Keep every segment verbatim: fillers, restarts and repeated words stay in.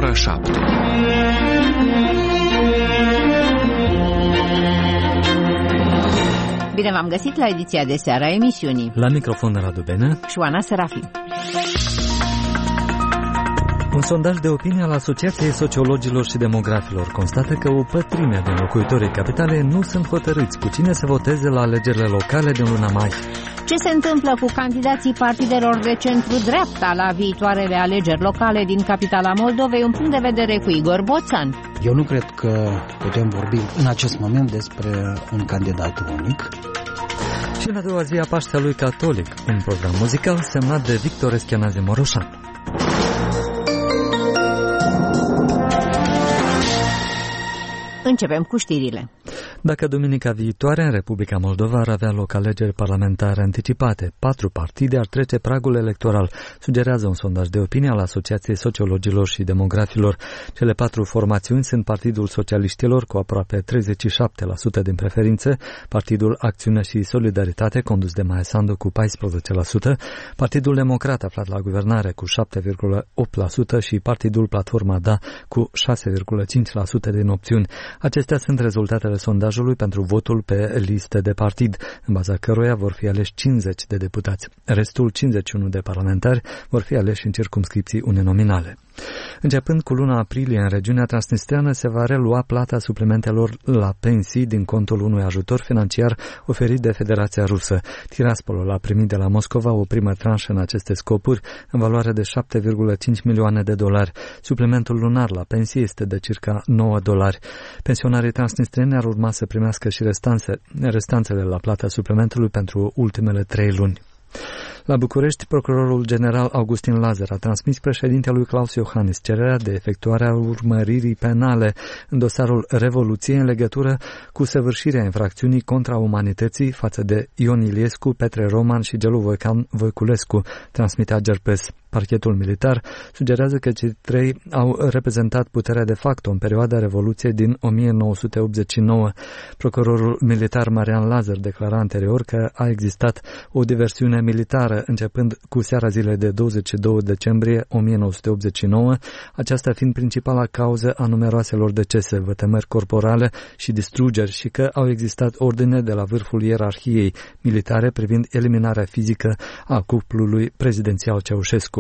ora șapte. Bine v-am găsit la ediția de seară a emisiunii. La microfon Radu Benă și Oana Serafin. Un sondaj de opinie al Asociației Sociologilor și Demografilor constată că o pătrime din locuitorii capitale nu sunt hotărâți cu cine să voteze la alegerile locale din luna mai. Ce se întâmplă cu candidații partidelor de centru-dreapta la viitoarele alegeri locale din capitala Moldovei? Un punct de vedere cu Igor Boțan. Eu nu cred că putem vorbi în acest moment despre un candidat unic. Și în a doua zi a Paștelui Catolic, un program muzical semnat de Victor Escheanazi Moroșan. Începem cu știrile. Dacă duminica viitoare în Republica Moldova ar avea loc alegeri parlamentare anticipate, patru partide ar trece pragul electoral, sugerează un sondaj de opinie al Asociației Sociologilor și Demografilor. Cele patru formațiuni sunt Partidul Socialiștilor cu aproape treizeci și șapte la sută din preferințe, Partidul Acțiune și Solidaritate condus de Maia Sandu cu paisprezece la sută, Partidul Democrat aflat la guvernare cu șapte virgulă opt la sută și Partidul Platforma Da cu șase virgulă cinci la sută din opțiuni. Acestea sunt rezultatele sondajului pentru votul pe liste de partid, în baza căruia vor fi aleși cincizeci de deputați. Restul cincizeci și unu de parlamentari vor fi aleși în circumscripții uninominale. Începând cu luna aprilie, în regiunea transnistreană se va relua plata suplimentelor la pensii din contul unui ajutor financiar oferit de Federația Rusă. Tiraspolul a primit de la Moscova o primă tranșă în aceste scopuri, în valoare de șapte virgulă cinci milioane de dolari. Suplimentul lunar la pensii este de circa nouă dolari. Pensionarii transnistreni ar urma să primească și restanțe, restanțele la plata suplimentului pentru ultimele trei luni. La București, procurorul general Augustin Lazar a transmis președintelui Claus Iohannis cererea de efectuare a urmăririi penale în dosarul Revoluție în legătură cu săvârșirea infracțiunii contra umanității față de Ion Iliescu, Petre Roman și Gelu Voican Voiculescu, transmite Agerpres. Parchetul militar sugerează că cei trei au reprezentat puterea de facto în perioada Revoluției din o mie nouă sute optzeci și nouă. Procurorul militar Marian Lazar declara anterior că a existat o diversiune militară începând cu seara zilei de douăzeci și doi decembrie o mie nouă sute optzeci și nouă, aceasta fiind principala cauză a numeroaselor decese, vătămări corporale și distrugeri și că au existat ordine de la vârful ierarhiei militare privind eliminarea fizică a cuplului prezidențial Ceaușescu.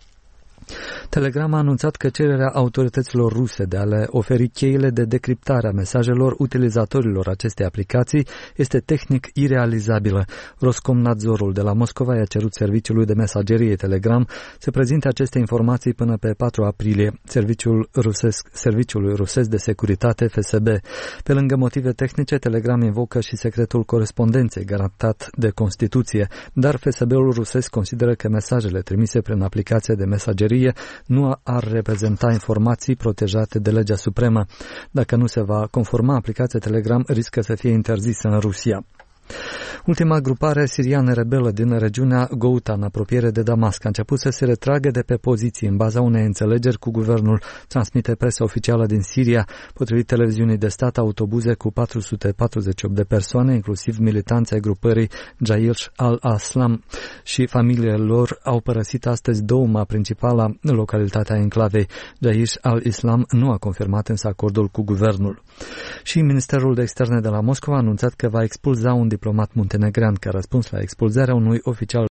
Telegram a anunțat că cererea autorităților ruse de a le oferi cheile de decriptare a mesajelor utilizatorilor acestei aplicații este tehnic irealizabilă. Roscomnadzorul de la Moscova i-a cerut serviciului de mesagerie Telegram să prezinte aceste informații până pe patru aprilie, serviciul rusesc, serviciului rusesc de securitate F S B. Pe lângă motive tehnice, Telegram invocă și secretul corespondenței garantat de Constituție, dar F S B-ul rusesc consideră că mesajele trimise prin aplicația de mesagerie nu ar reprezenta informații protejate de legea supremă. Dacă nu se va conforma, aplicația Telegram riscă să fie interzisă în Rusia. Ultima grupare siriană rebelă din regiunea Ghouta, în apropiere de Damasc, a început să se retragă de pe poziții în baza unei înțelegeri cu guvernul, transmite presa oficială din Siria. Potrivit televiziunii de stat, autobuze cu patru sute patruzeci și opt de persoane, inclusiv militanți ai grupării Jaish al-Aslam și familiile lor, au părăsit astăzi Douma, principala localitate a enclavei. Jaish al-Islam nu a confirmat însă acordul cu guvernul. Și Ministerul de Externe de la Moscova a anunțat că va expulza un diplomat muntenegrean ca răspuns la expulzarea unui oficial